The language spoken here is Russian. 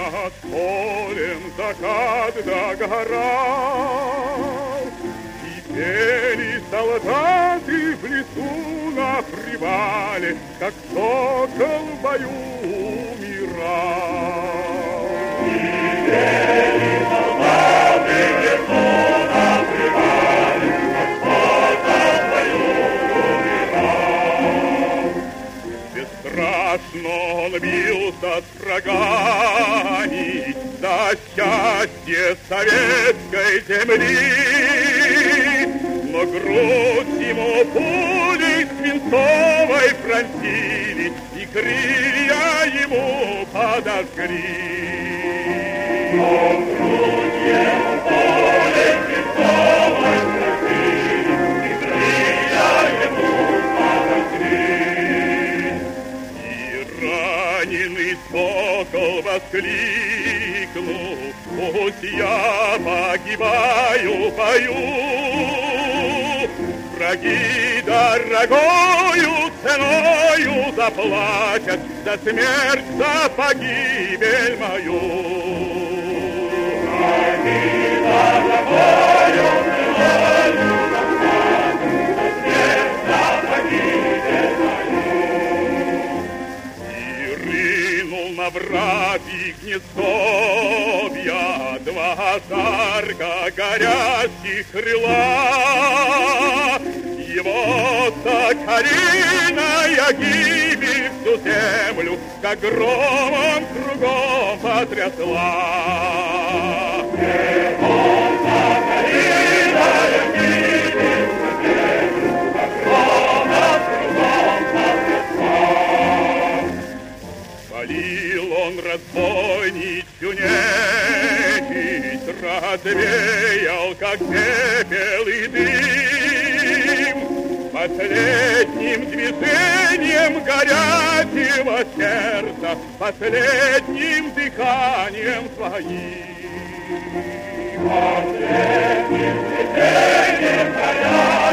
Над полем закат догорал, и пели солдаты в лесу на привале, как сокол в бою умирал. И пели солдаты в лесу на привале, как сокол в бою умирал. Бесстрашно он бился с врагами за счастье советской земли, но грудь ему пулей свинцовой пронзили, и крылья ему подожгли. Но грудь ему пулей свинцовой пронзили, и крылья ему подожгли. И раненый сокол воскликнул: пусть я погибаю в бою, враги дорогою ценою заплатят за смерть, за погибель мою. Враги дорогою ценою заплатят за смерть, за погибель мою. И рынул на врат их гнездовья два жарко горящих крыла. Его соколиная гибель всю землю, как громом кругом потрясла. Его соколиная гибель всю землю, как громом кругом потрясла. Валил он разбойничью нечисть, развеял, как пепел и дым, последним движением горячего сердца, последним дыханием своим. Последним движением горячего